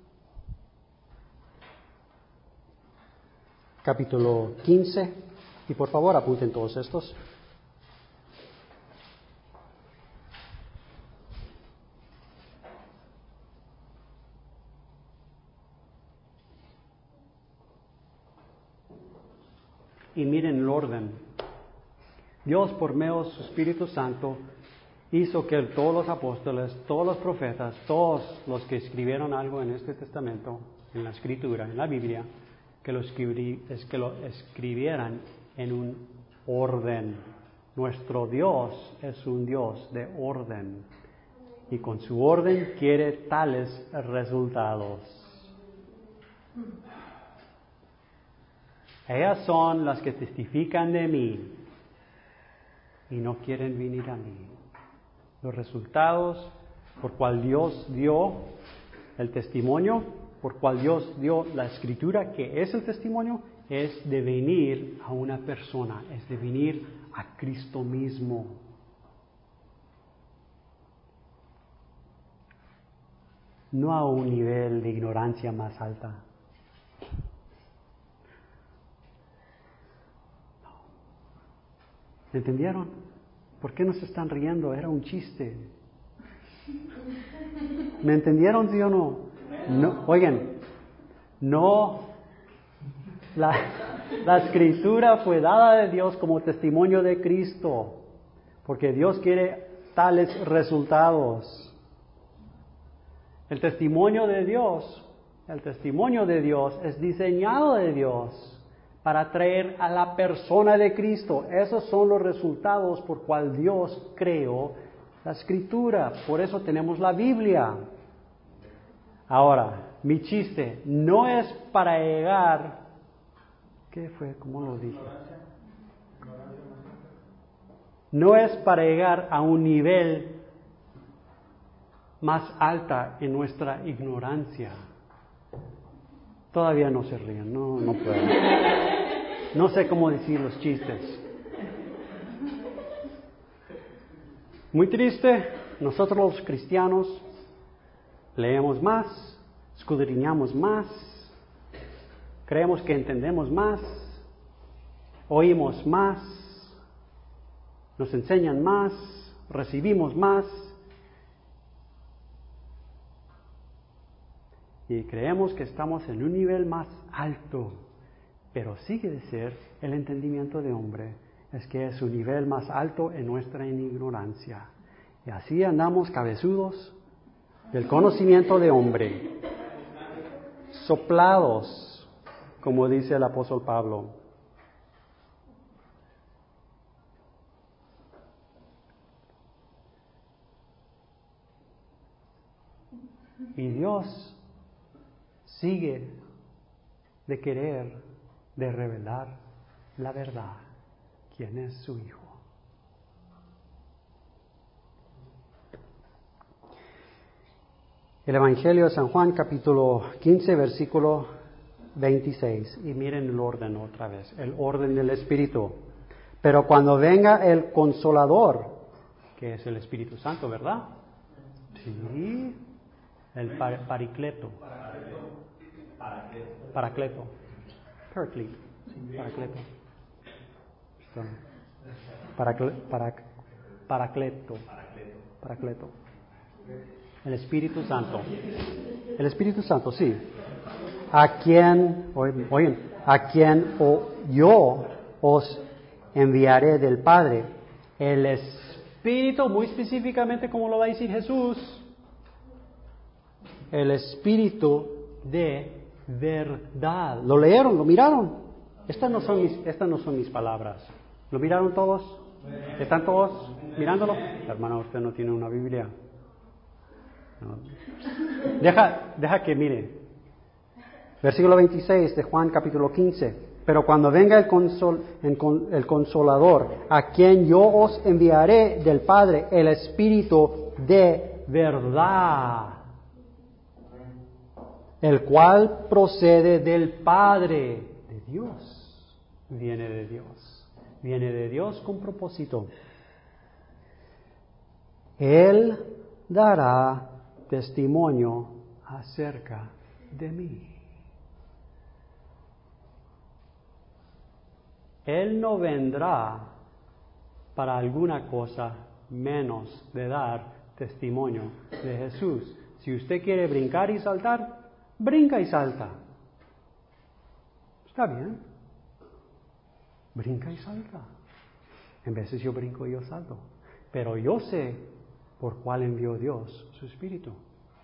capítulo quince, y por favor apunten todos estos. Y miren el orden. Dios, por medio de su Espíritu Santo, hizo que todos los apóstoles, todos los profetas, todos los que escribieron algo en este testamento, en la escritura, en la Biblia, que lo, escribí, es que lo escribieran en un orden. Nuestro Dios es un Dios de orden y con su orden quiere tales resultados. Ellas son las que testifican de mí y no quieren venir a mí. Los resultados por cual Dios dio el testimonio, por cual Dios dio la escritura, que es el testimonio, es de venir a una persona, es de venir a Cristo mismo. No a un nivel de ignorancia más alta. ¿Entendieron? ¿Por qué no se están riendo? Era un chiste. ¿Me entendieron, sí o no? No, oigan, no, la, la escritura fue dada de Dios como testimonio de Cristo, porque Dios quiere tales resultados. El testimonio de Dios, el testimonio de Dios es diseñado de Dios para traer a la persona de Cristo. Esos son los resultados por cual Dios creó la escritura. Por eso tenemos la Biblia. Ahora, mi chiste no es para llegar... ¿Qué fue? ¿Cómo lo dije? No es para llegar a un nivel más alta en nuestra ignorancia. Todavía no se ríen, no, no puedo. No sé cómo decir los chistes. Muy triste, nosotros los cristianos leemos más, escudriñamos más, creemos que entendemos más, oímos más, nos enseñan más, recibimos más y creemos que estamos en un nivel más alto, pero sigue de ser el entendimiento de hombre, es que es un nivel más alto en nuestra ignorancia. Y así andamos cabezudos del conocimiento de hombre, soplados como dice el apóstol Pablo. Y Dios sigue de querer, de revelar la verdad, quién es su Hijo. El Evangelio de San Juan, capítulo quince, versículo veintiséis. Y miren el orden otra vez, el orden del Espíritu. Pero cuando venga el Consolador, que es el Espíritu Santo, ¿verdad? Sí. El par paricleto. Paracleto. Paracleto. Paracleto. Paracle para paracleto. Paracleto. El Espíritu Santo. El Espíritu Santo, sí. A quien, oigan, a quien o yo os enviaré del Padre. El Espíritu, muy específicamente, como lo va a decir Jesús, el Espíritu de verdad. ¿Lo leyeron? ¿Lo miraron? Estas no son mis, estas no son mis palabras. ¿Lo miraron todos? ¿Están todos mirándolo? Hermano, usted no tiene una Biblia. No. Deja, deja que mire. Versículo veintiséis de Juan capítulo quince. Pero cuando venga el, consol, el Consolador, a quien yo os enviaré del Padre, el Espíritu de verdad, el cual procede del Padre, de Dios, viene de Dios, viene de Dios con propósito. Él dará testimonio acerca de mí. Él no vendrá para alguna cosa menos de dar testimonio de Jesús. Si usted quiere brincar y saltar, brinca y salta. Está bien. Brinca y salta. En veces yo brinco y yo salto. Pero yo sé por cuál envió Dios su Espíritu.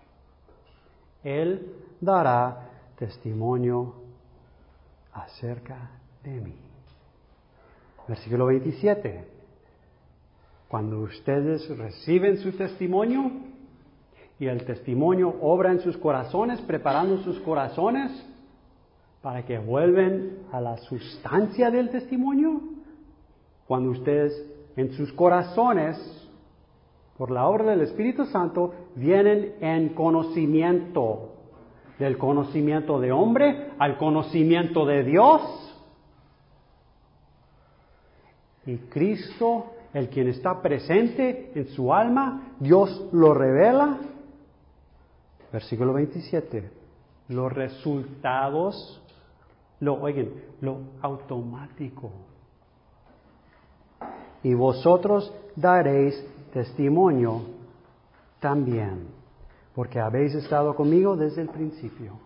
Él dará testimonio acerca de mí. Versículo veintisiete. Cuando ustedes reciben su testimonio y el testimonio obra en sus corazones, preparando sus corazones para que vuelven a la sustancia del testimonio, cuando ustedes en sus corazones, por la obra del Espíritu Santo, vienen en conocimiento, del conocimiento de hombre al conocimiento de Dios. Y Cristo, el quien está presente en su alma, Dios lo revela. Versículo veintisiete. Los resultados, lo oigan, lo automático. Y vosotros daréis testimonio también, porque habéis estado conmigo desde el principio.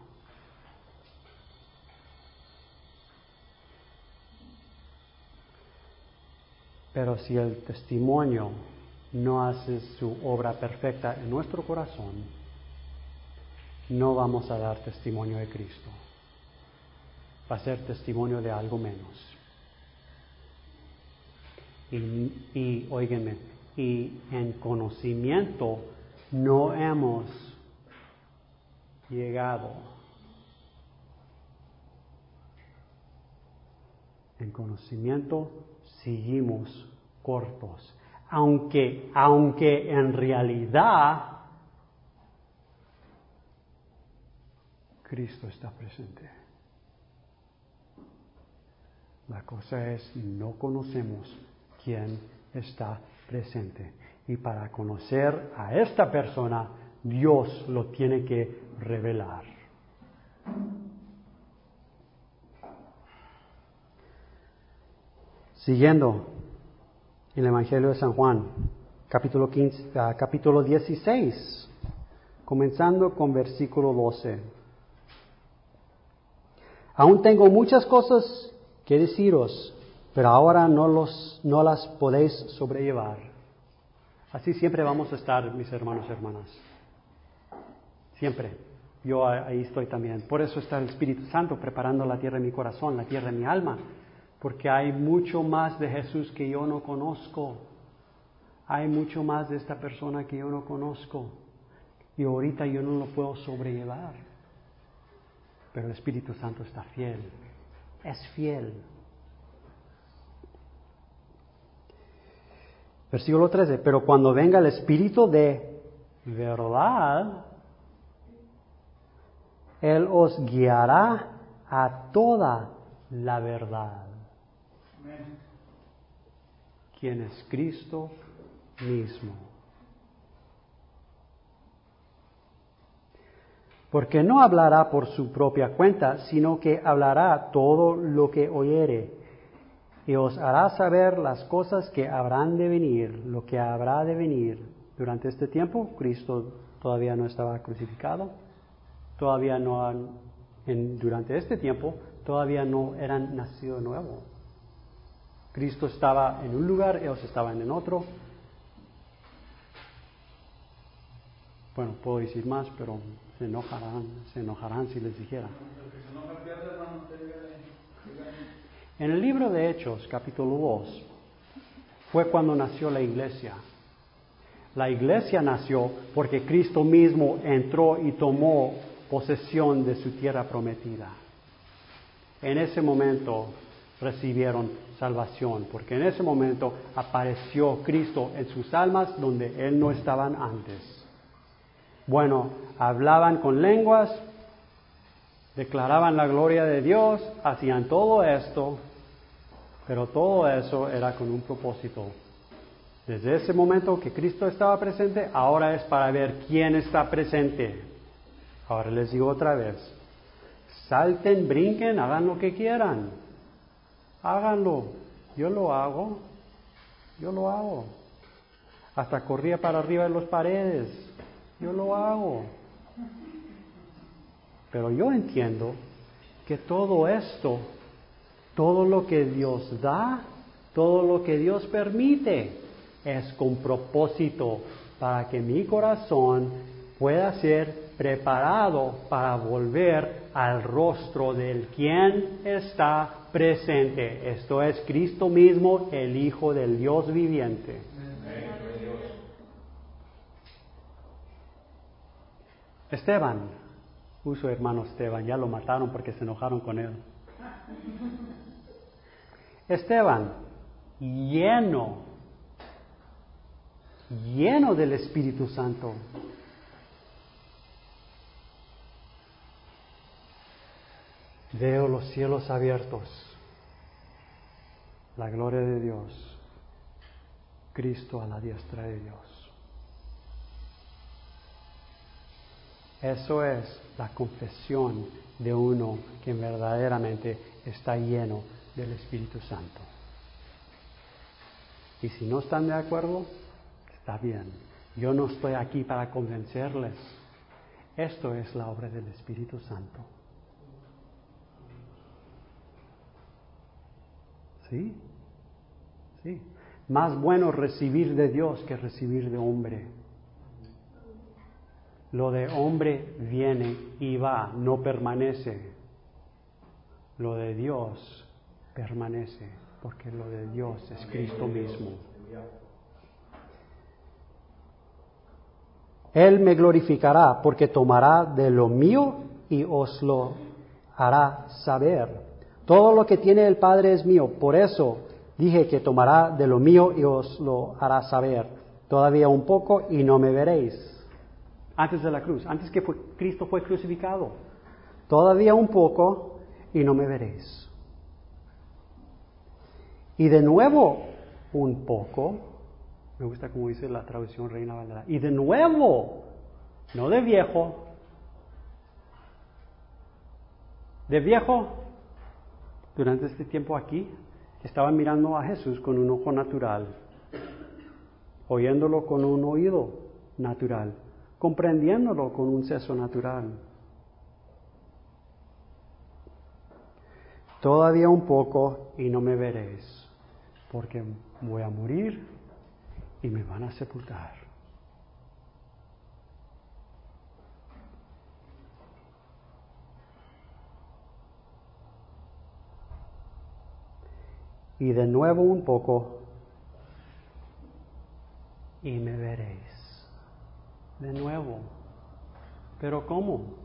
Pero si el testimonio no hace su obra perfecta en nuestro corazón, no vamos a dar testimonio de Cristo. Va a ser testimonio de algo menos. Y, y óiganme, y en conocimiento no hemos llegado. En conocimiento seguimos cortos, aunque, aunque en realidad Cristo está presente. La cosa es, no conocemos quién está presente. Y para conocer a esta persona, Dios lo tiene que revelar. Siguiendo el Evangelio de San Juan, capítulo quince, uh, capítulo dieciséis, comenzando con versículo doce. Aún tengo muchas cosas que deciros, pero ahora no, los, no las podéis sobrellevar. Así siempre vamos a estar, mis hermanos y hermanas. Siempre. yo ahí estoy también. Por eso está el Espíritu Santo preparando la tierra de mi corazón, la tierra de mi alma. Porque hay mucho más de Jesús que yo no conozco. Hay mucho más de esta persona que yo no conozco. Y ahorita yo no lo puedo sobrellevar. Pero el Espíritu Santo está fiel. Es fiel. Versículo trece. Pero cuando venga el Espíritu de verdad, Él os guiará a toda la verdad. Quien es Cristo mismo. Porque no hablará por su propia cuenta, sino que hablará todo lo que oyere, y os hará saber las cosas que habrán de venir, lo que habrá de venir. Durante este tiempo, Cristo todavía no estaba crucificado, todavía no han, en, durante este tiempo, todavía no eran nacido de nuevo. Cristo estaba en un lugar, ellos estaban en otro. Bueno, puedo decir más, pero se enojarán, se enojarán si les dijera. En el libro de Hechos, capítulo dos, fue cuando nació la iglesia. La iglesia nació porque Cristo mismo entró y tomó posesión de su tierra prometida. En ese momento recibieron salvación, porque en ese momento apareció Cristo en sus almas donde Él no estaban antes. Bueno, hablaban con lenguas, declaraban la gloria de Dios, hacían todo esto, pero todo eso era con un propósito. Desde ese momento que Cristo estaba presente, ahora es para ver quién está presente. Ahora les digo otra vez, salten, brinquen, hagan lo que quieran. Háganlo. Yo lo hago. Yo lo hago. Hasta corría para arriba de las paredes. Yo lo hago. Pero yo entiendo que todo esto, todo lo que Dios da, todo lo que Dios permite, es con propósito para que mi corazón pueda ser preparado para volver al rostro del quien está presente. Esto es Cristo mismo, el Hijo del Dios viviente. Esteban, uso hermano Esteban, ya lo mataron porque se enojaron con él. Esteban, lleno, lleno del Espíritu Santo. Veo los cielos abiertos, la gloria de Dios, Cristo a la diestra de Dios. Eso es la confesión de uno que verdaderamente está lleno del Espíritu Santo. Y si no están de acuerdo, está bien. Yo no estoy aquí para convencerles. Esto es la obra del Espíritu Santo. ¿Sí? Sí. Más bueno recibir de Dios que recibir de hombre. Lo de hombre viene y va, no permanece. Lo de Dios permanece, porque lo de Dios es Cristo mismo. Él me glorificará, porque tomará de lo mío y os lo hará saber. Todo lo que tiene el Padre es mío, por eso dije que tomará de lo mío y os lo hará saber. Todavía un poco y no me veréis. Antes de la cruz, antes que fue, Cristo fue crucificado. Todavía un poco y no me veréis. Y de nuevo un poco, me gusta como dice la traducción Reina Valera, y de nuevo, no de viejo, de viejo, durante este tiempo aquí, estaban mirando a Jesús con un ojo natural, oyéndolo con un oído natural, comprendiéndolo con un seso natural. Todavía un poco y no me veréis, porque voy a morir y me van a sepultar. y de nuevo un poco, y me veréis. De nuevo. ¿Pero cómo?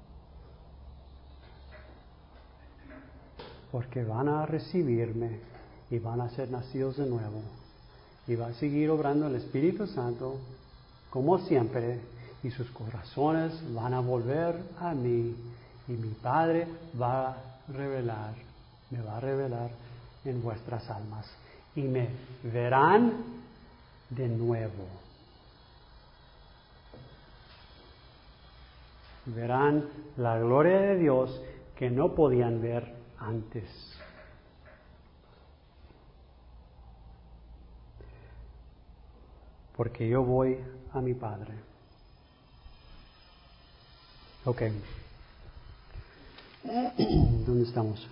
Porque van a recibirme y van a ser nacidos de nuevo. Y va a seguir obrando el Espíritu Santo, como siempre, y sus corazones van a volver a mí, y mi Padre va a revelar, me va a revelar en vuestras almas, y me verán de nuevo. Verán la gloria de Dios que no podían ver antes. Porque yo voy a mi Padre. Ok. ¿Dónde estamos?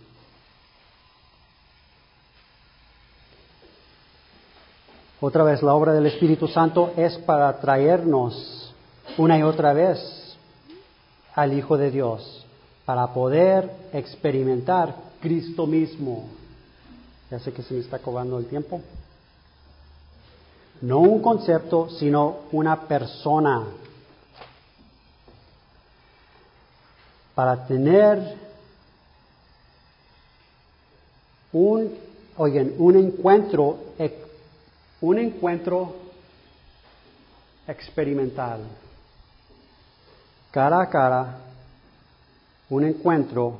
Otra vez, la obra del Espíritu Santo es para traernos una y otra vez al Hijo de Dios, para poder experimentar Cristo mismo. Ya sé que se me está acabando el tiempo. No un concepto, sino una persona. Para tener un, oigan, un encuentro, un encuentro experimental, cara a cara, un encuentro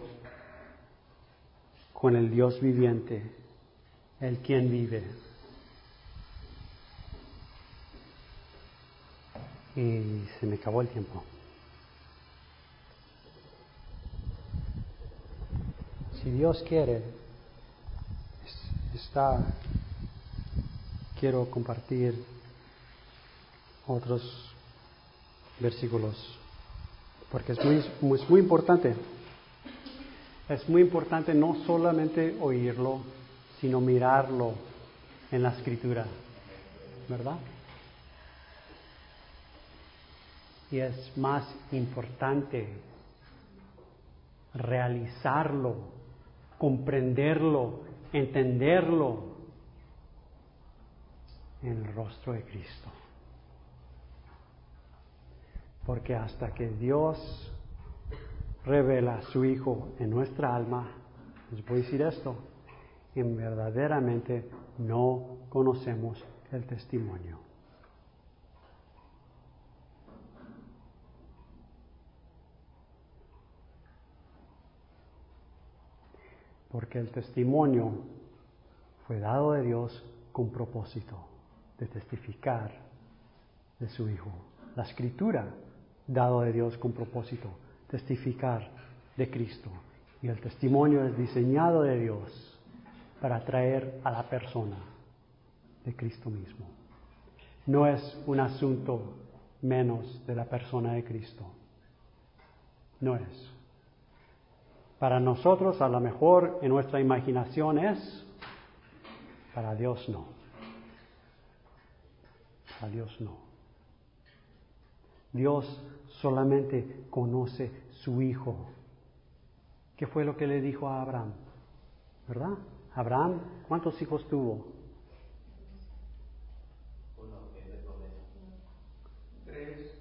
con el Dios viviente, el quien vive. Y se me acabó el tiempo. Si Dios quiere, está, quiero compartir otros versículos, porque es muy, muy, es muy importante. Es muy importante no solamente oírlo, sino mirarlo en la Escritura, ¿verdad? Y es más importante realizarlo, comprenderlo, entenderlo en el rostro de Cristo. Porque hasta que Dios revela a su Hijo en nuestra alma, les voy a decir esto, en verdaderamente no conocemos el testimonio. Porque el testimonio fue dado de Dios con propósito de testificar de su Hijo. La Escritura, dado de Dios con propósito, testificar de Cristo. Y el testimonio es diseñado de Dios para atraer a la persona de Cristo mismo. No es un asunto menos de la persona de Cristo. No es. Para nosotros, a lo mejor en nuestra imaginación es, para Dios no. Para Dios no. Dios solamente conoce su Hijo. ¿Qué fue lo que le dijo a Abraham? ¿Verdad? Abraham, ¿cuántos hijos tuvo? Tres.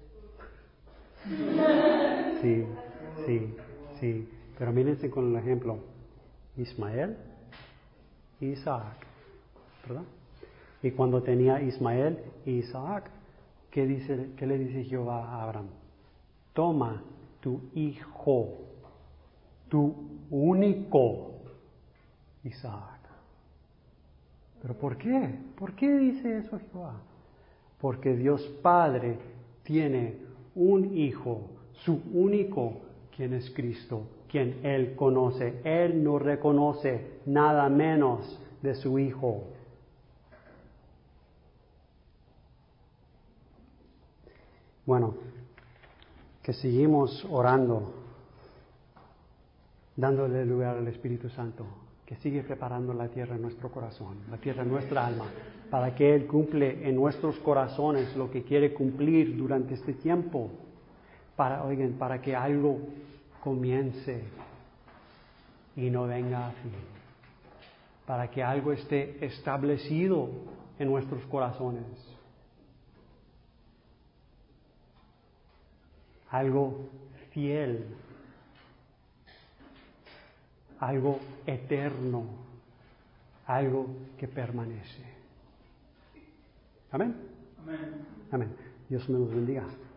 Sí, sí, sí. Pero mírense con el ejemplo. Ismael y Isaac, ¿verdad? Y cuando tenía Ismael y Isaac, ¿qué dice, qué le dice Jehová a Abraham? Toma tu hijo, tu único Isaac. ¿Pero por qué? ¿Por qué dice eso Jehová? Porque Dios Padre tiene un hijo, su único, quien es Cristo, quien Él conoce. Él no reconoce nada menos de su Hijo. Bueno, que seguimos orando, dándole lugar al Espíritu Santo, que sigue preparando la tierra en nuestro corazón, la tierra en nuestra alma, para que Él cumple en nuestros corazones lo que quiere cumplir durante este tiempo, para, oigan, para que algo comience y no venga a fin. para que algo esté establecido en nuestros corazones. Algo fiel, algo eterno, algo que permanece. Amén. Amén. Amén. Dios me los bendiga.